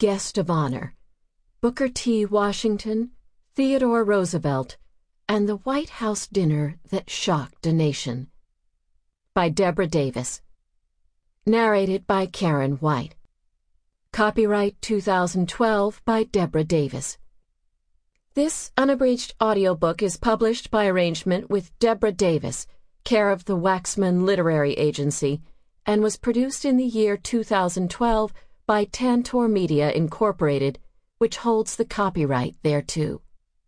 Guest of Honor, Booker T. Washington, Theodore Roosevelt, and the White House Dinner That Shocked a Nation. By Deborah Davis. Narrated by Karen White. Copyright 2012 by Deborah Davis. This unabridged audiobook is published by arrangement with Deborah Davis, care of the Waxman Literary Agency, and was produced in the year 2012 by Tantor Media Incorporated, which holds the copyright thereto.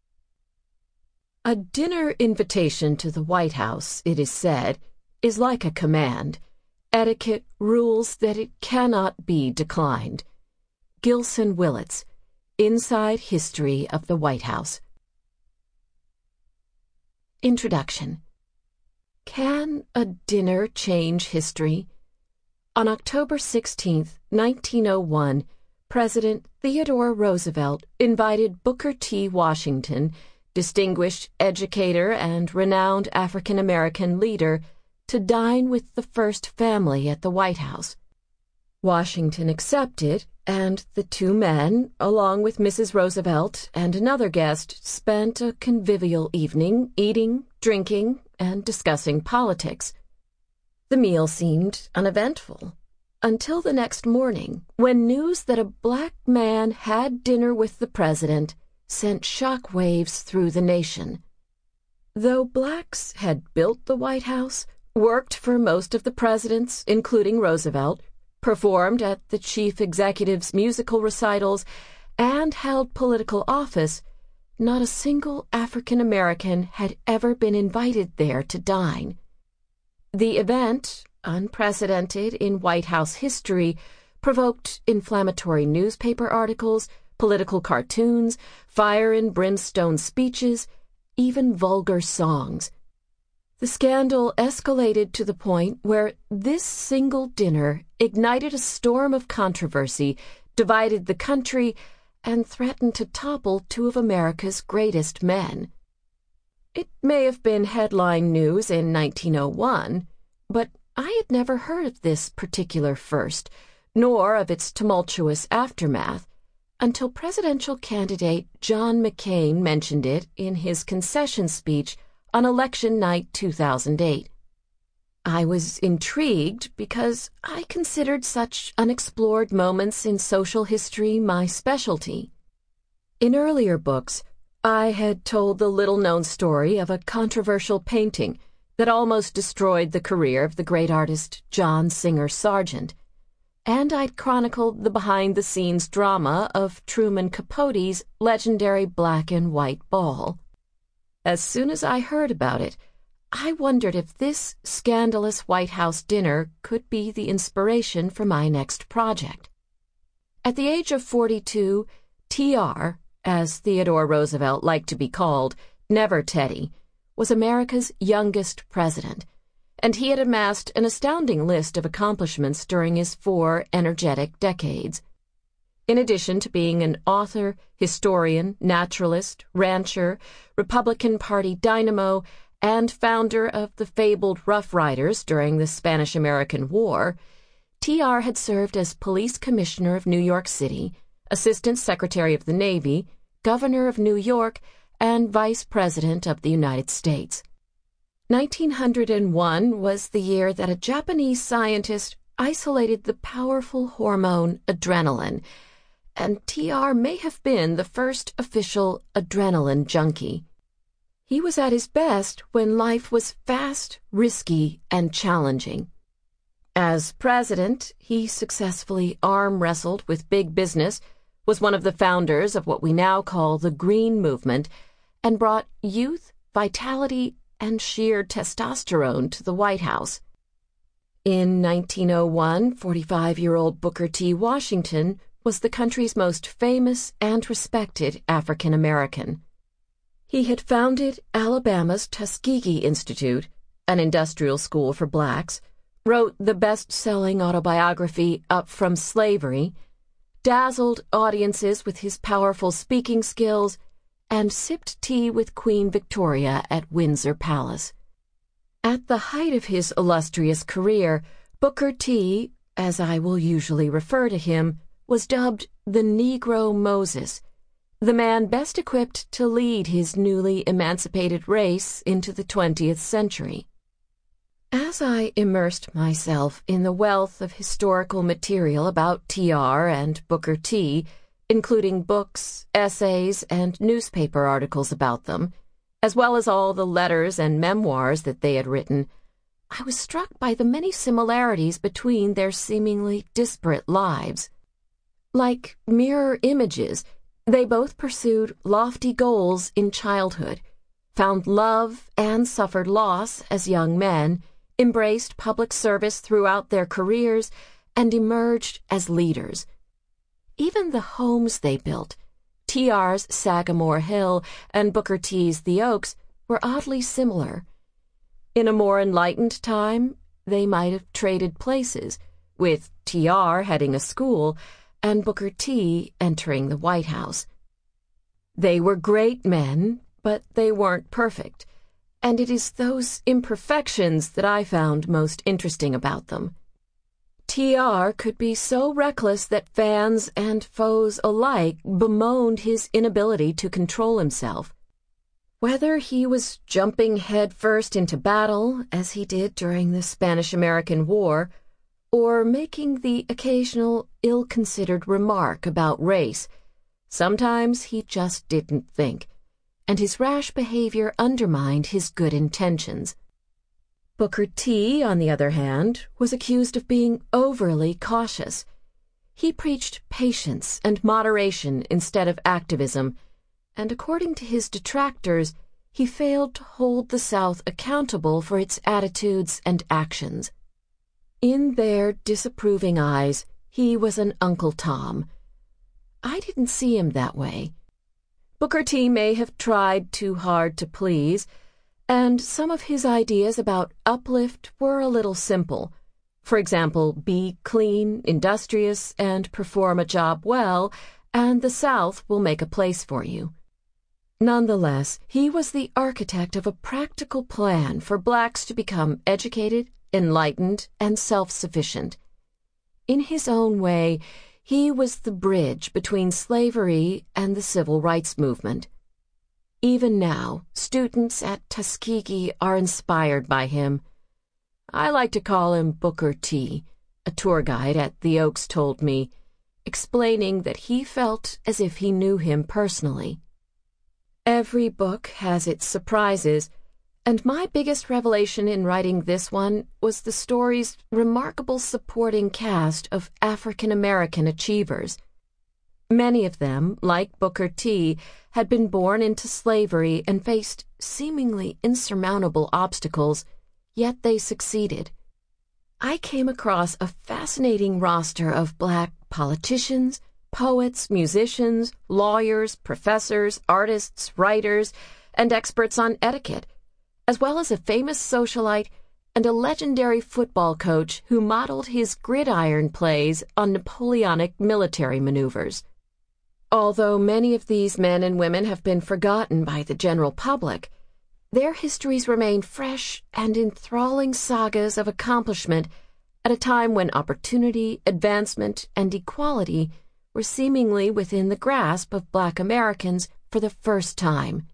A dinner invitation to the White House, it is said, is like a command. Etiquette rules that it cannot be declined. Gilson Willits, Inside History of the White House. Introduction. Can a dinner change history? On October 16, 1901, President Theodore Roosevelt invited Booker T. Washington, distinguished educator and renowned African-American leader, to dine with the first family at the White House. Washington accepted, and the two men, along with Mrs. Roosevelt and another guest, spent a convivial evening eating, drinking, and discussing politics. The meal seemed uneventful, until the next morning, when news that a black man had dinner with the president sent shock waves through the nation. Though blacks had built the White House, worked for most of the presidents, including Roosevelt, performed at the chief executive's musical recitals, and held political office, not a single African American had ever been invited there to dine. The event, unprecedented in White House history, provoked inflammatory newspaper articles, political cartoons, fire and brimstone speeches, even vulgar songs. The scandal escalated to the point where this single dinner ignited a storm of controversy, divided the country, and threatened to topple two of America's greatest men. It may have been headline news in 1901, but I had never heard of this particular first, nor of its tumultuous aftermath, until presidential candidate John McCain mentioned it in his concession speech on election night 2008. I was intrigued because I considered such unexplored moments in social history my specialty. In earlier books, I had told the little-known story of a controversial painting that almost destroyed the career of the great artist John Singer Sargent, and I'd chronicled the behind-the-scenes drama of Truman Capote's legendary black and white ball. As soon as I heard about it, I wondered if this scandalous White House dinner could be the inspiration for my next project. At the age of 42, T.R., as Theodore Roosevelt liked to be called, Never Teddy, was America's youngest president, and he had amassed an astounding list of accomplishments during his 4 energetic decades. In addition to being an author, historian, naturalist, rancher, Republican Party dynamo, and founder of the fabled Rough Riders during the Spanish-American War, T.R. had served as police commissioner of New York City, assistant secretary of the Navy, governor of New York, and vice president of the United States. 1901 was the year that a Japanese scientist isolated the powerful hormone adrenaline, and T.R. may have been the first official adrenaline junkie. He was at his best when life was fast, risky, and challenging. As president, he successfully arm-wrestled with big business, was one of the founders of what we now call the Green Movement, and brought youth, vitality, and sheer testosterone to the White House. In 1901, 45-year-old Booker T. Washington was the country's most famous and respected African American. He had founded Alabama's Tuskegee Institute, an industrial school for blacks, wrote the best-selling autobiography Up From Slavery, dazzled audiences with his powerful speaking skills, and sipped tea with Queen Victoria at Windsor Palace. At the height of his illustrious career, Booker T., as I will usually refer to him, was dubbed the Negro Moses, the man best equipped to lead his newly emancipated race into the 20th century. As I immersed myself in the wealth of historical material about TR and Booker T, including books, essays, and newspaper articles about them, as well as all the letters and memoirs that they had written, I was struck by the many similarities between their seemingly disparate lives. Like mirror images, they both pursued lofty goals in childhood, found love and suffered loss as young men, embraced public service throughout their careers, and emerged as leaders. Even the homes they built, TR's Sagamore Hill and Booker T's The Oaks, were oddly similar. In a more enlightened time, they might have traded places, with TR heading a school and Booker T entering the White House. They were great men, but they weren't perfect, and it is those imperfections that I found most interesting about them. TR could be so reckless that fans and foes alike bemoaned his inability to control himself. Whether he was jumping headfirst into battle, as he did during the Spanish-American War, or making the occasional ill-considered remark about race, sometimes he just didn't think, and his rash behavior undermined his good intentions. Booker T, on the other hand, was accused of being overly cautious. He preached patience and moderation instead of activism, and according to his detractors, he failed to hold the South accountable for its attitudes and actions. In their disapproving eyes, he was an Uncle Tom. I didn't see him that way. Booker T may have tried too hard to please, and some of his ideas about uplift were a little simple. For example, be clean, industrious, and perform a job well, and the South will make a place for you. Nonetheless, he was the architect of a practical plan for blacks to become educated, enlightened, and self-sufficient. In his own way, he was the bridge between slavery and the civil rights movement. Even now, students at Tuskegee are inspired by him. I like to call him Booker T, a tour guide at the Oaks told me, explaining that he felt as if he knew him personally. Every book has its surprises, and my biggest revelation in writing this one was the story's remarkable supporting cast of African-American achievers. Many of them, like Booker T, had been born into slavery and faced seemingly insurmountable obstacles, yet they succeeded. I came across a fascinating roster of black politicians, poets, musicians, lawyers, professors, artists, writers, and experts on etiquette, as well as a famous socialite and a legendary football coach who modeled his gridiron plays on Napoleonic military maneuvers. Although many of these men and women have been forgotten by the general public, their histories remain fresh and enthralling sagas of accomplishment at a time when opportunity, advancement, and equality were seemingly within the grasp of Black Americans for the first time.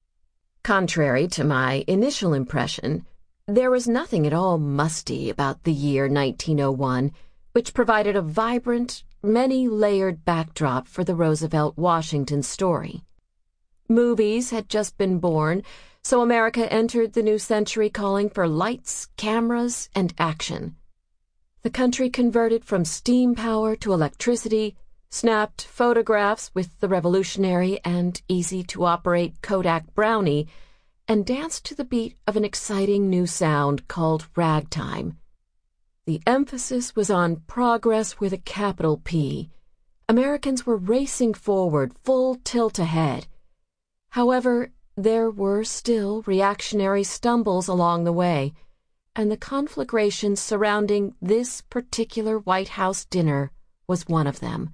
Contrary to my initial impression, there was nothing at all musty about the year 1901, which provided a vibrant, many-layered backdrop for the Roosevelt-Washington story. Movies had just been born, so America entered the new century calling for lights, cameras, and action. The country converted from steam power to electricity, snapped photographs with the revolutionary and easy-to-operate Kodak Brownie, and danced to the beat of an exciting new sound called ragtime. The emphasis was on progress with a capital P. Americans were racing forward, full tilt ahead. However, there were still reactionary stumbles along the way, and the conflagration surrounding this particular White House dinner was one of them.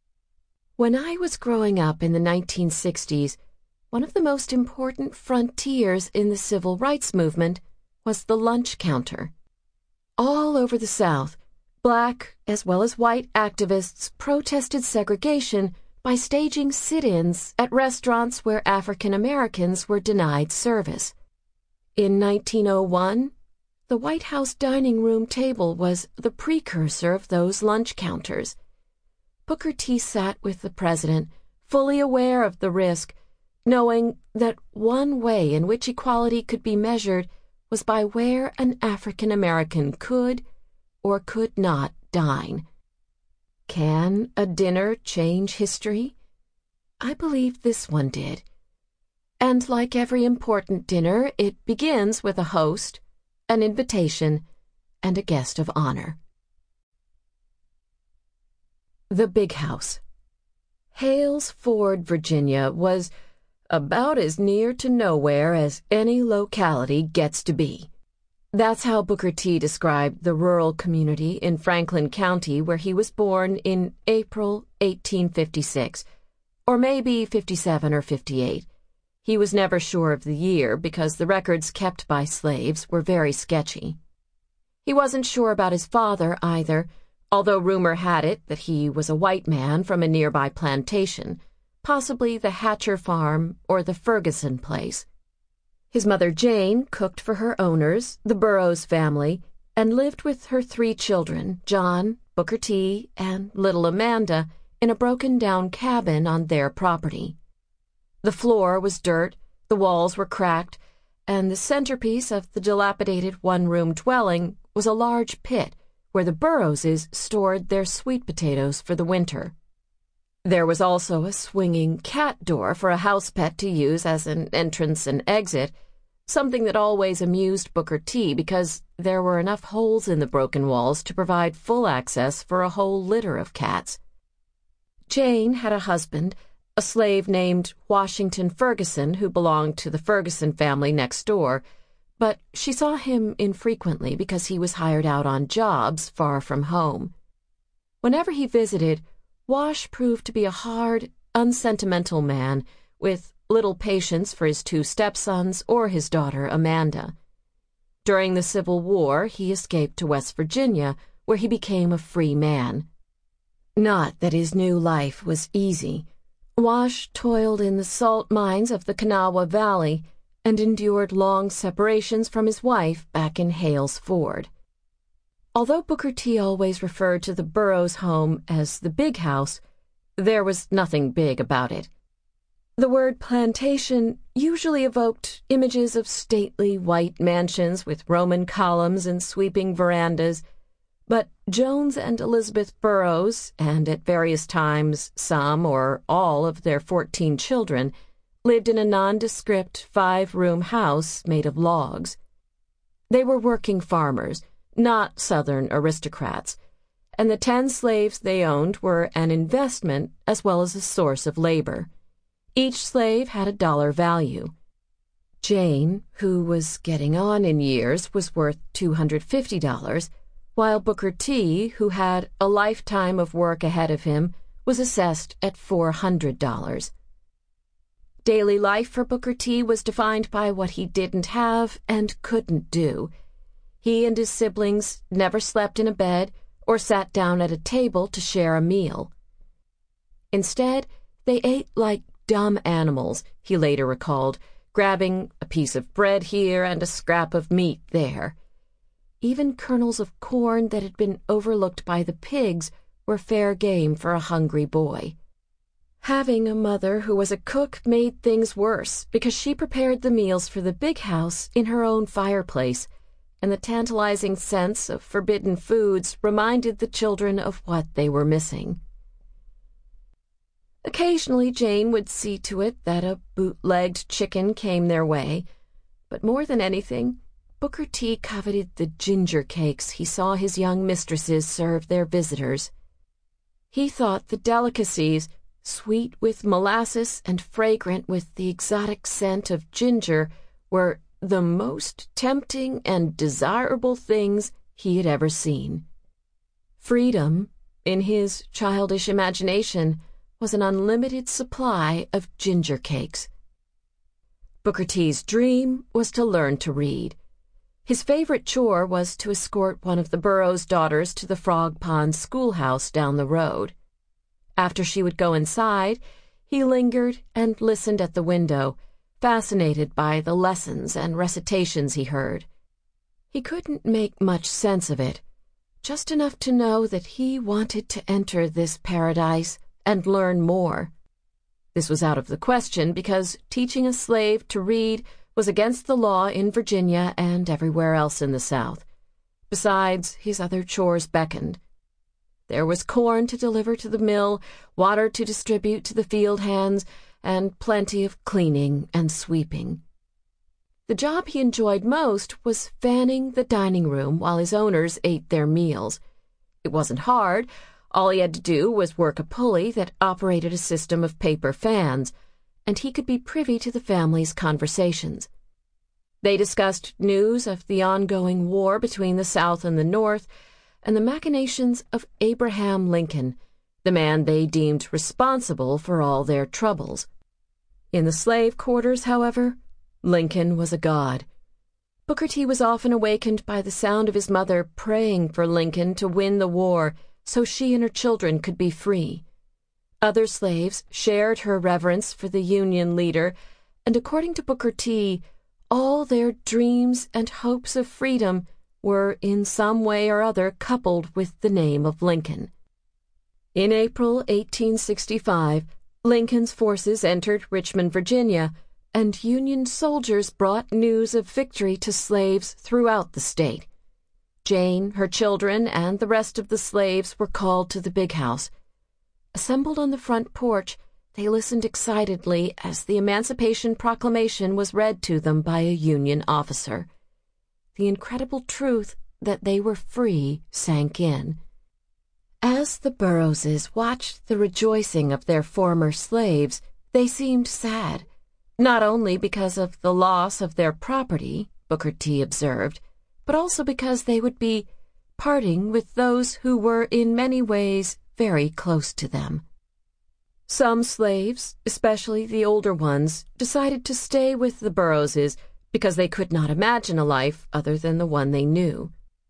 When I was growing up in the 1960s, one of the most important frontiers in the civil rights movement was the lunch counter. All over the South, Black as well as white activists protested segregation by staging sit-ins at restaurants where African Americans were denied service. In 1901, the White House dining room table was the precursor of those lunch counters. Booker T sat with the president, fully aware of the risk, knowing that one way in which equality could be measured was by where an African American could or could not dine. Can a dinner change history? I believe this one did. And like every important dinner, it begins with a host, an invitation, and a guest of honor. The Big House. Hales Ford, Virginia, was about as near to nowhere as any locality gets to be. That's how Booker T described the rural community in Franklin County where he was born in April 1856, or maybe 57 or 58. He was never sure of the year because the records kept by slaves were very sketchy. He wasn't sure about his father either, although rumor had it that he was a white man from a nearby plantation, possibly the Hatcher farm or the Ferguson place. His mother Jane cooked for her owners, the Burroughs family, and lived with her 3 children, John, Booker T, and little Amanda, in a broken-down cabin on their property. The floor was dirt, the walls were cracked, and the centerpiece of the dilapidated one-room dwelling was a large pit where the Burroughses stored their sweet potatoes for the winter. There was also a swinging cat door for a house pet to use as an entrance and exit, something that always amused Booker T because there were enough holes in the broken walls to provide full access for a whole litter of cats. Jane had a husband, a slave named Washington Ferguson, who belonged to the Ferguson family next door, but she saw him infrequently because he was hired out on jobs far from home. Whenever he visited, Wash proved to be a hard, unsentimental man with little patience for his 2 stepsons or his daughter Amanda. During the Civil War, he escaped to West Virginia, where he became a free man. Not that his new life was easy. Wash toiled in the salt mines of the Kanawha Valley and endured long separations from his wife back in Hales Ford. Although Booker T always referred to the Burroughs home as the Big House, there was nothing big about it. The word plantation usually evoked images of stately white mansions with Roman columns and sweeping verandas, but Jones and Elizabeth Burroughs, and at various times some or all of their 14 children, lived in a nondescript 5-room house made of logs. They were working farmers, not Southern aristocrats, and the 10 slaves they owned were an investment as well as a source of labor. Each slave had a dollar value. Jane, who was getting on in years, was worth $250, while Booker T, who had a lifetime of work ahead of him, was assessed at $400. Daily life for Booker T was defined by what he didn't have and couldn't do. He and his siblings never slept in a bed or sat down at a table to share a meal. Instead, they ate like dumb animals, he later recalled, grabbing a piece of bread here and a scrap of meat there. Even kernels of corn that had been overlooked by the pigs were fair game for a hungry boy. Having a mother who was a cook made things worse because she prepared the meals for the Big House in her own fireplace, and the tantalizing sense of forbidden foods reminded the children of what they were missing. Occasionally Jane would see to it that a bootlegged chicken came their way, but more than anything, Booker T coveted the ginger cakes he saw his young mistresses serve their visitors. He thought the delicacies, sweet with molasses and fragrant with the exotic scent of ginger, were the most tempting and desirable things he had ever seen. Freedom, in his childish imagination, was an unlimited supply of ginger cakes. Booker T's dream was to learn to read. His favorite chore was to escort one of the Burroughs daughters to the Frog Pond schoolhouse down the road. After she would go inside, he lingered and listened at the window, fascinated by the lessons and recitations he heard. He couldn't make much sense of it, just enough to know that he wanted to enter this paradise and learn more. This was out of the question because teaching a slave to read was against the law in Virginia and everywhere else in the South. Besides, his other chores beckoned. There was corn to deliver to the mill, water to distribute to the field hands, and plenty of cleaning and sweeping. The job he enjoyed most was fanning the dining room while his owners ate their meals. It wasn't hard. All he had to do was work a pulley that operated a system of paper fans, and he could be privy to the family's conversations. They discussed news of the ongoing war between the South and the North, and the machinations of Abraham Lincoln, the man they deemed responsible for all their troubles. In the slave quarters, however, Lincoln was a god. Booker T was often awakened by the sound of his mother praying for Lincoln to win the war so she and her children could be free. Other slaves shared her reverence for the Union leader, and according to Booker T, all their dreams and hopes of freedom were in some way or other coupled with the name of Lincoln. In April 1865, Lincoln's forces entered Richmond, Virginia, and Union soldiers brought news of victory to slaves throughout the state. Jane, her children, and the rest of the slaves were called to the big house. Assembled on the front porch, they listened excitedly as the Emancipation Proclamation was read to them by a Union officer. The incredible truth that they were free sank in. As the Burroughses watched the rejoicing of their former slaves, they seemed sad, not only because of the loss of their property, Booker T observed, but also because they would be parting with those who were in many ways very close to them. Some slaves, especially the older ones, decided to stay with the Burroughses because they could not imagine a life other than the one they knew.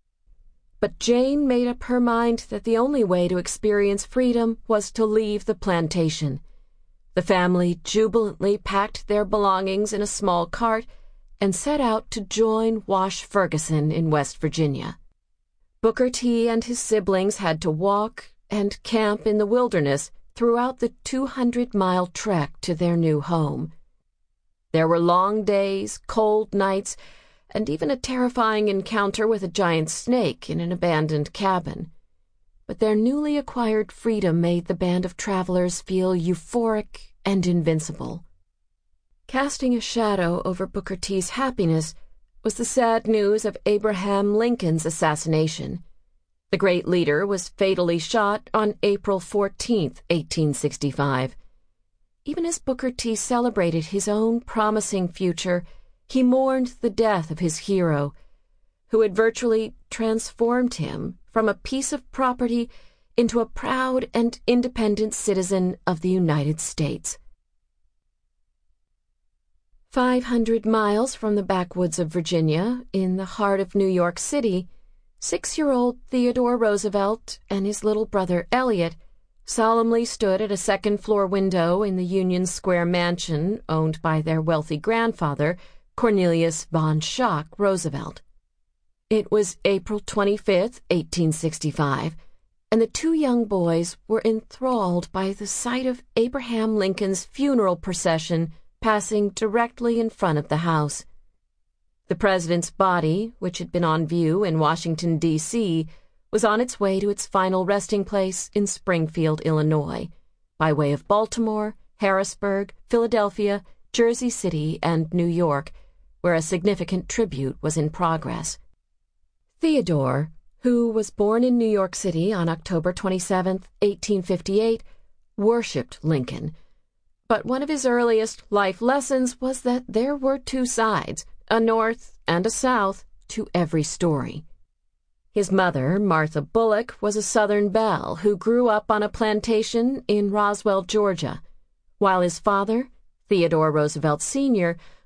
But Jane made up her mind that the only way to experience freedom was to leave the plantation. The family jubilantly packed their belongings in a small cart and set out to join Wash Ferguson in West Virginia. Booker T and his siblings had to walk and camp in the wilderness throughout the 200-mile trek to their new home. There were long days, cold nights, and even a terrifying encounter with a giant snake in an abandoned cabin. But their newly acquired freedom made the band of travelers feel euphoric and invincible. Casting a shadow over Booker T's happiness was the sad news of Abraham Lincoln's assassination. The great leader was fatally shot on April 14, 1865. Even as Booker T celebrated his own promising future, he mourned the death of his hero, who had virtually transformed him from a piece of property into a proud and independent citizen of the United States. 500 miles from the backwoods of Virginia, in the heart of New York City, 6-year-old Theodore Roosevelt and his little brother Elliot solemnly stood at a second-floor window in the Union Square mansion owned by their wealthy grandfather, Cornelius von Schack Roosevelt. It was April 25, 1865, and the two young boys were enthralled by the sight of Abraham Lincoln's funeral procession passing directly in front of the house. The president's body, which had been on view in Washington, D.C., was on its way to its final resting place in Springfield, Illinois, by way of Baltimore, Harrisburg, Philadelphia, Jersey City, and New York, where a significant tribute was in progress. Theodore, who was born in New York City on October 27, 1858, worshipped Lincoln. But one of his earliest life lessons was that there were two sides, a north and a south, to every story. His mother, Martha Bullock, was a Southern belle who grew up on a plantation in Roswell, Georgia, while his father, Theodore Roosevelt Sr.,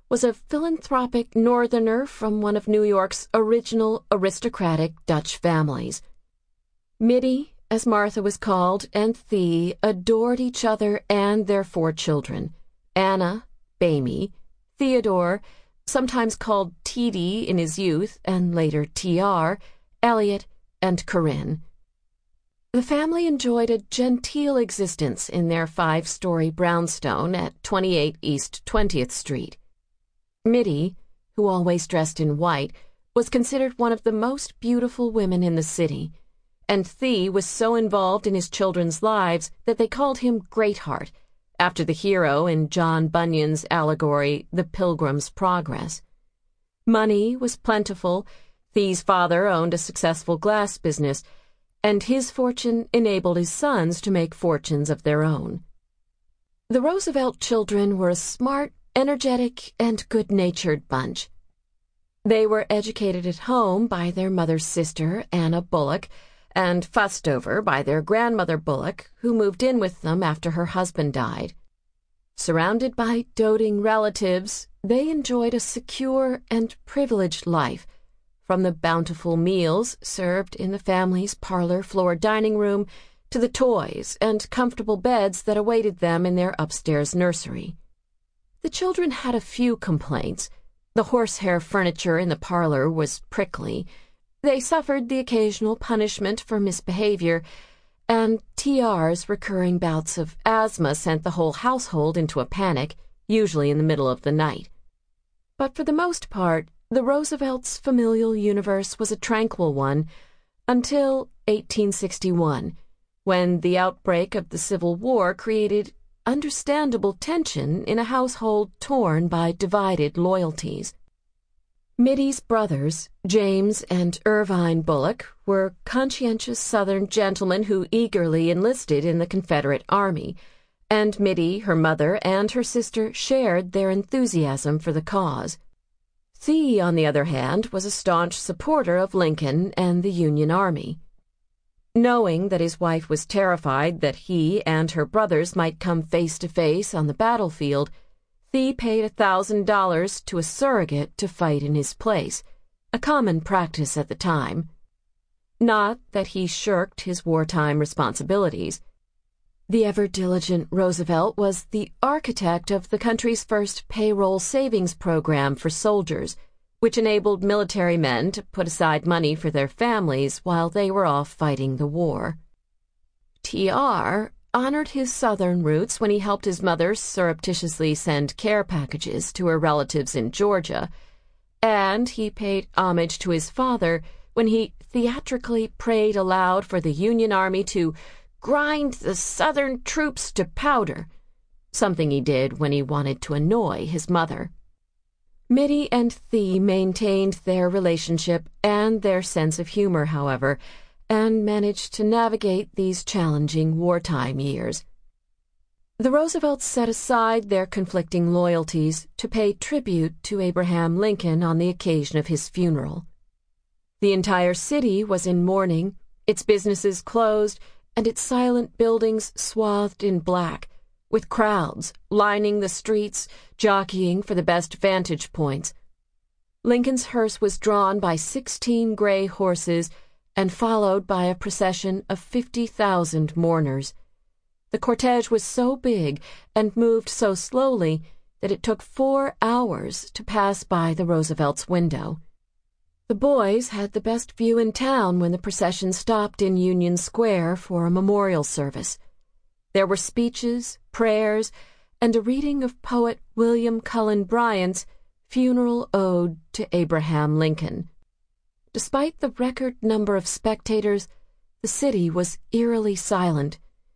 was a philanthropic northerner from one of New York's original aristocratic Dutch families. Mittie, as Martha was called, and Thee adored each other and their 4 children: Anna, Bamie, Theodore, sometimes called T.D. in his youth and later T.R., Elliot, and Corinne. The family enjoyed a genteel existence in their 5-story brownstone at 28 East 20th Street. Mittie, who always dressed in white, was considered one of the most beautiful women in the city, and Thee was so involved in his children's lives that they called him Greatheart, after the hero in John Bunyan's allegory, The Pilgrim's Progress. Money was plentiful. Thee's father owned a successful glass business, and his fortune enabled his sons to make fortunes of their own. The Roosevelt children were a smart, energetic, and good-natured bunch. They were educated at home by their mother's sister, Anna Bullock, and fussed over by their grandmother Bullock, who moved in with them after her husband died. Surrounded by doting relatives, they enjoyed a secure and privileged life, from the bountiful meals served in the family's parlor-floor dining room to the toys and comfortable beds that awaited them in their upstairs nursery. The children had a few complaints. The horsehair furniture in the parlor was prickly. They suffered the occasional punishment for misbehavior, and T.R.'s recurring bouts of asthma sent the whole household into a panic, usually in the middle of the night. But for the most part, the Roosevelts' familial universe was a tranquil one until 1861, when the outbreak of the Civil War created understandable tension in a household torn by divided loyalties. Mittie's brothers, James and Irvine Bullock, were conscientious Southern gentlemen who eagerly enlisted in the Confederate Army, and Mittie, her mother, and her sister shared their enthusiasm for the cause. Thee, on the other hand, was a staunch supporter of Lincoln and the Union Army. Knowing that his wife was terrified that he and her brothers might come face to face on the battlefield, Thee paid $1,000 to a surrogate to fight in his place, a common practice at the time. Not that he shirked his wartime responsibilities. The ever-diligent Roosevelt was the architect of the country's first payroll savings program for soldiers, which enabled military men to put aside money for their families while they were off fighting the war. T.R. honored his Southern roots when he helped his mother surreptitiously send care packages to her relatives in Georgia, and he paid homage to his father when he theatrically prayed aloud for the Union Army to grind the Southern troops to powder, something he did when he wanted to annoy his mother. Mittie and Thee maintained their relationship and their sense of humor, however, and managed to navigate these challenging wartime years. The Roosevelts set aside their conflicting loyalties to pay tribute to Abraham Lincoln on the occasion of his funeral. The entire city was in mourning, its businesses closed, and its silent buildings swathed in black, with crowds lining the streets, jockeying for the best vantage points. Lincoln's hearse was drawn by 16 gray horses and followed by a procession of 50,000 mourners. The cortege was so big and moved so slowly that it took 4 hours to pass by the Roosevelts' window. The boys had the best view in town when the procession stopped in Union Square for a memorial service. There were speeches, prayers, and a reading of poet William Cullen Bryant's Funeral Ode to Abraham Lincoln. Despite the record number of spectators, the city was eerily silent.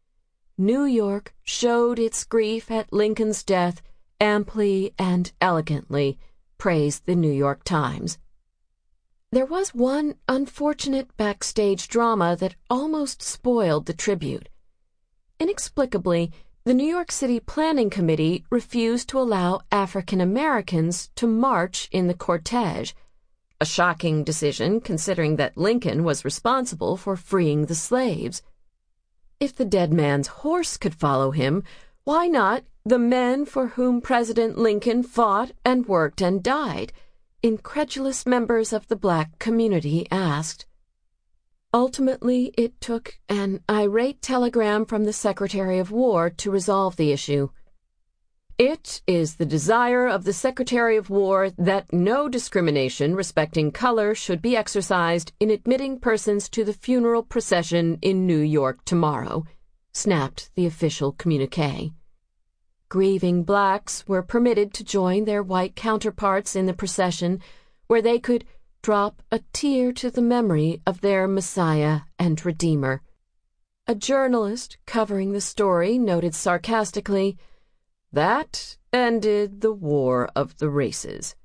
New York showed its grief at Lincoln's death amply and elegantly, praised the New York Times. There was one unfortunate backstage drama that almost spoiled the tribute. Inexplicably, the New York City Planning Committee refused to allow African Americans to march in the cortege, a shocking decision considering that Lincoln was responsible for freeing the slaves. If the dead man's horse could follow him, Why not the men for whom President Lincoln fought and worked and died? Incredulous members of the black community asked. Ultimately, it took an irate telegram from the Secretary of War to resolve the issue. It is the desire of the Secretary of War that no discrimination respecting color should be exercised in admitting persons to the funeral procession in New York tomorrow, snapped the official communique. Grieving blacks were permitted to join their white counterparts in the procession, where they could drop a tear to the memory of their Messiah and Redeemer. A journalist covering the story noted sarcastically, "That ended the War of the Races."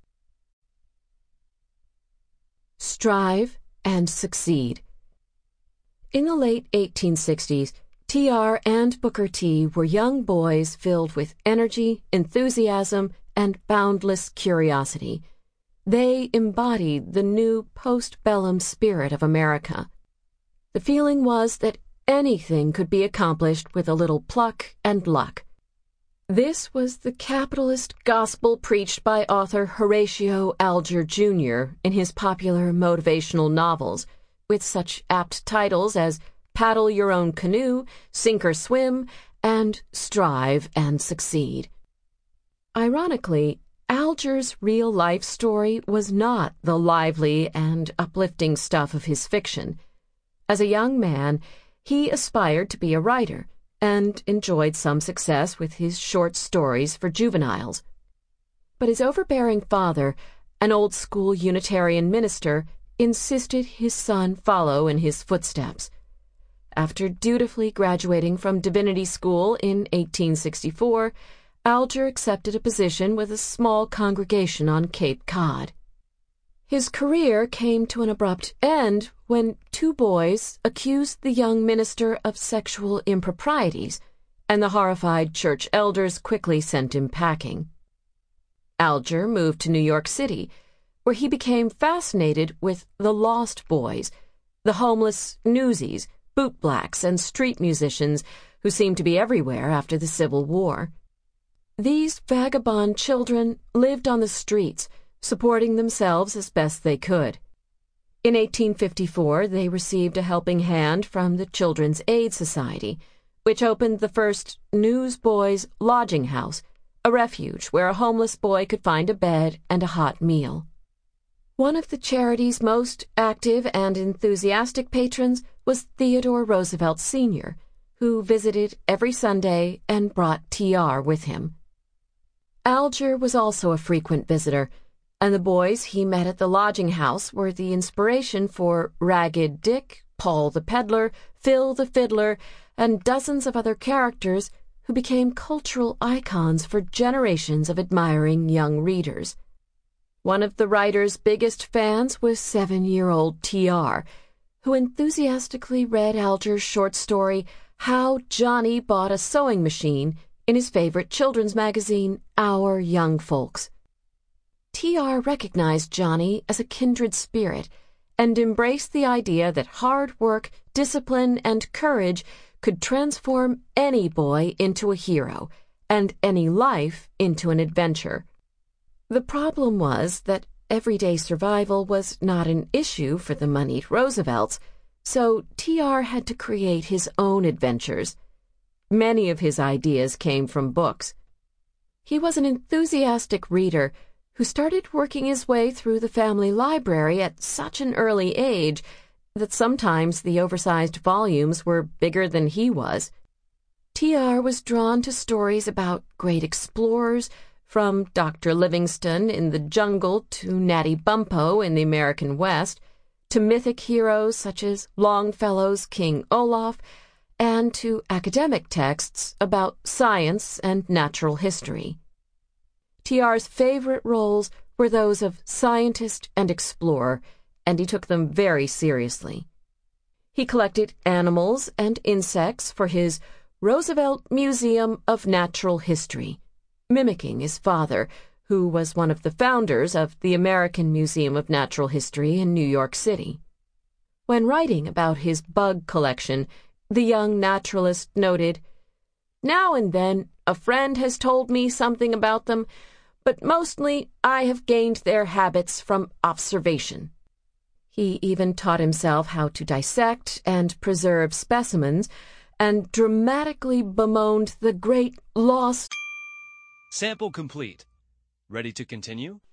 Strive and succeed. In the late 1860s, T.R. and Booker T. were young boys filled with energy, enthusiasm, and boundless curiosity. They embodied the new post-bellum spirit of America. The feeling was that anything could be accomplished with a little pluck and luck. This was the capitalist gospel preached by author Horatio Alger Jr. in his popular motivational novels, with such apt titles as Paddle Your Own Canoe, Sink or Swim, and Strive and Succeed. Ironically, Alger's real-life story was not the lively and uplifting stuff of his fiction. As a young man, he aspired to be a writer and enjoyed some success with his short stories for juveniles. But his overbearing father, an old-school Unitarian minister, insisted his son follow in his footsteps. After dutifully graduating from divinity school in 1864, Alger accepted a position with a small congregation on Cape Cod. His career came to an abrupt end when two boys accused the young minister of sexual improprieties, and the horrified church elders quickly sent him packing. Alger moved to New York City, where he became fascinated with the Lost Boys, the homeless newsies, bootblacks, and street musicians who seemed to be everywhere after the Civil War. These vagabond children lived on the streets, supporting themselves as best they could. In 1854, they received a helping hand from the Children's Aid Society, which opened the first Newsboys Lodging House, a refuge where a homeless boy could find a bed and a hot meal. One of the charity's most active and enthusiastic patrons was Theodore Roosevelt Sr., who visited every Sunday and brought T.R. with him. Alger was also a frequent visitor, and the boys he met at the lodging house were the inspiration for Ragged Dick, Paul the Peddler, Phil the Fiddler, and dozens of other characters who became cultural icons for generations of admiring young readers. One of the writer's biggest fans was 7-year-old T.R., who enthusiastically read Alger's short story, How Johnny Bought a Sewing Machine, in his favorite children's magazine, Our Young Folks. T.R. recognized Johnny as a kindred spirit and embraced the idea that hard work, discipline, and courage could transform any boy into a hero and any life into an adventure. The problem was that everyday survival was not an issue for the moneyed Roosevelts, so T.R. had to create his own adventures. Many of his ideas came from books. He was an enthusiastic reader who started working his way through the family library at such an early age that sometimes the oversized volumes were bigger than he was. T.R. was drawn to stories about great explorers, from Dr. Livingstone in the jungle to Natty Bumppo in the American West, to mythic heroes such as Longfellow's King Olaf, and to academic texts about science and natural history. T.R.'s favorite roles were those of scientist and explorer, and he took them very seriously. He collected animals and insects for his Roosevelt Museum of Natural History, mimicking his father, who was one of the founders of the American Museum of Natural History in New York City. When writing about his bug collection, the young naturalist noted, "Now and then a friend has told me something about them, but mostly I have gained their habits from observation. He even taught himself how to dissect and preserve specimens, and dramatically bemoaned the great loss. Sample complete. Ready to continue?